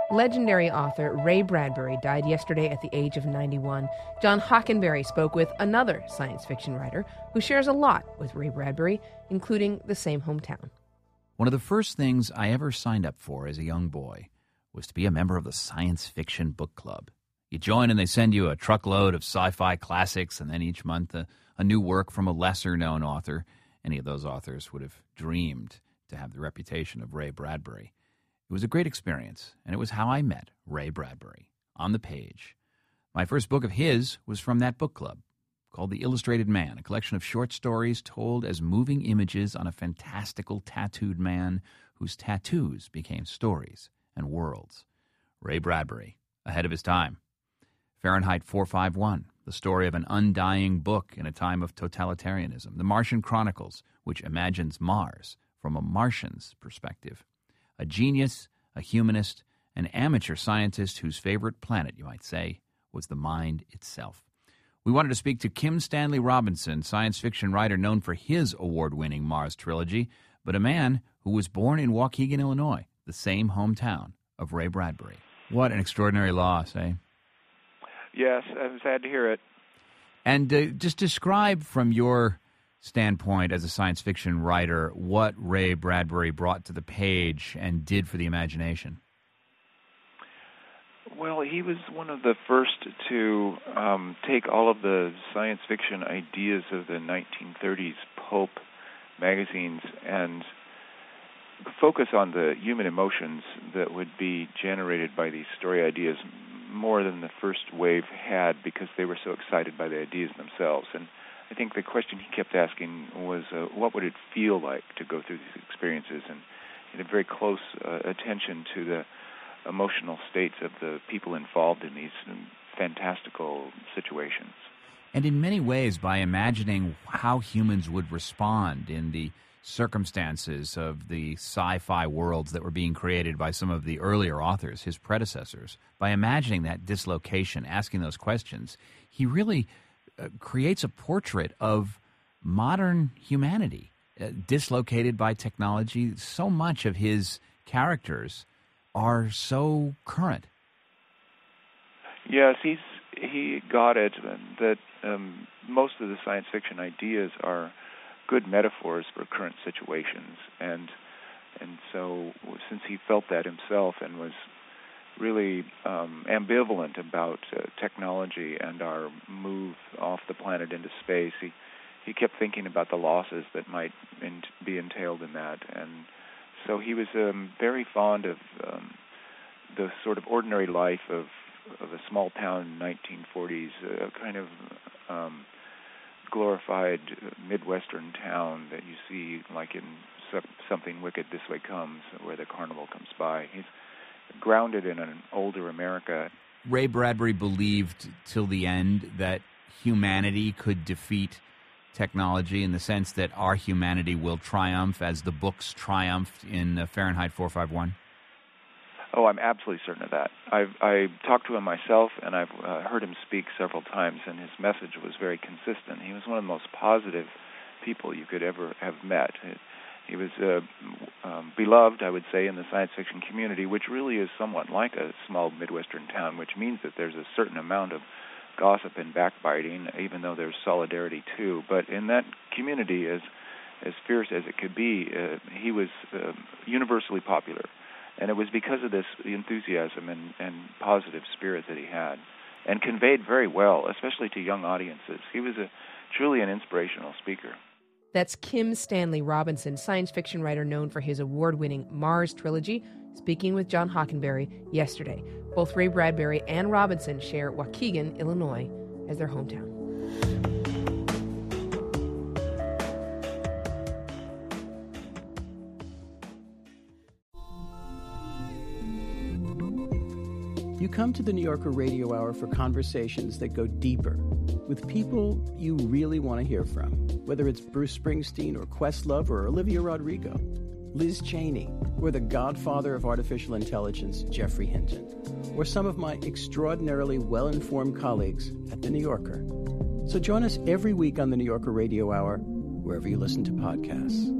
Legendary author Ray Bradbury died yesterday at the age of 91. John Hockenberry spoke with another science fiction writer who shares a lot with Ray Bradbury, including the same hometown. One of the first things I ever signed up for as a young boy was to be a member of the Science Fiction Book Club. You join and they send you a truckload of sci-fi classics, and then each month a new work from a lesser-known author. Any of those authors would have dreamed to have the reputation of Ray Bradbury. It was a great experience, and it was how I met Ray Bradbury, on the page. My first book of his was from that book club, called The Illustrated Man, a collection of short stories told as moving images on a fantastical tattooed man whose tattoos became stories and worlds. Ray Bradbury, ahead of his time. Fahrenheit 451, the story of an undying book in a time of totalitarianism. The Martian Chronicles, which imagines Mars from a Martian's perspective. A genius, a humanist, an amateur scientist whose favorite planet, you might say, was the mind itself. We wanted to speak to Kim Stanley Robinson, science fiction writer known for his award-winning Mars trilogy, but a man who was born in Waukegan, Illinois, the same hometown of Ray Bradbury. What an extraordinary loss, eh? Yes, I'm sad to hear it. And just describe from your standpoint as a science fiction writer what Ray Bradbury brought to the page and did for the imagination. Well, he was one of the first to take all of the science fiction ideas of the 1930s pulp magazines and focus on the human emotions that would be generated by these story ideas more than the first wave had, because they were so excited by the ideas themselves. And I think the question he kept asking was, what would it feel like to go through these experiences? And he had a very close attention to the emotional states of the people involved in these fantastical situations. And in many ways, by imagining how humans would respond in the circumstances of the sci-fi worlds that were being created by some of the earlier authors, his predecessors, by imagining that dislocation, asking those questions, he really creates a portrait of modern humanity, dislocated by technology. So much of his characters are so current. Yes, he got it that most of the science fiction ideas are good metaphors for current situations, and so since he felt that himself and was really ambivalent about technology and our move off the planet into space, he kept thinking about the losses that might be entailed in that, and so he was very fond of the sort of ordinary life of a small town in the 1940s, kind of glorified Midwestern town that you see like in Something Wicked This Way Comes, where the carnival comes by. He's grounded in an older America. Ray Bradbury believed till the end that humanity could defeat technology, in the sense that our humanity will triumph as the books triumphed in Fahrenheit 451? Oh, I'm absolutely certain of that. I talked to him myself, and I've heard him speak several times, and his message was very consistent. He was one of the most positive people you could ever have met. He was beloved, I would say, in the science fiction community, which really is somewhat like a small Midwestern town, which means that there's a certain amount of gossip and backbiting, even though there's solidarity too. But in that community, as fierce as it could be, he was universally popular. And it was because of this enthusiasm and positive spirit that he had, and conveyed very well, especially to young audiences. He was truly an inspirational speaker. That's Kim Stanley Robinson, science fiction writer known for his award-winning Mars trilogy, speaking with John Hockenberry yesterday. Both Ray Bradbury and Robinson share Waukegan, Illinois, as their hometown. You come to the New Yorker Radio Hour for conversations that go deeper with people you really want to hear from, whether it's Bruce Springsteen or Questlove or Olivia Rodrigo, Liz Cheney, or the godfather of artificial intelligence, Geoffrey Hinton, or some of my extraordinarily well-informed colleagues at The New Yorker. So join us every week on the New Yorker Radio Hour, wherever you listen to podcasts.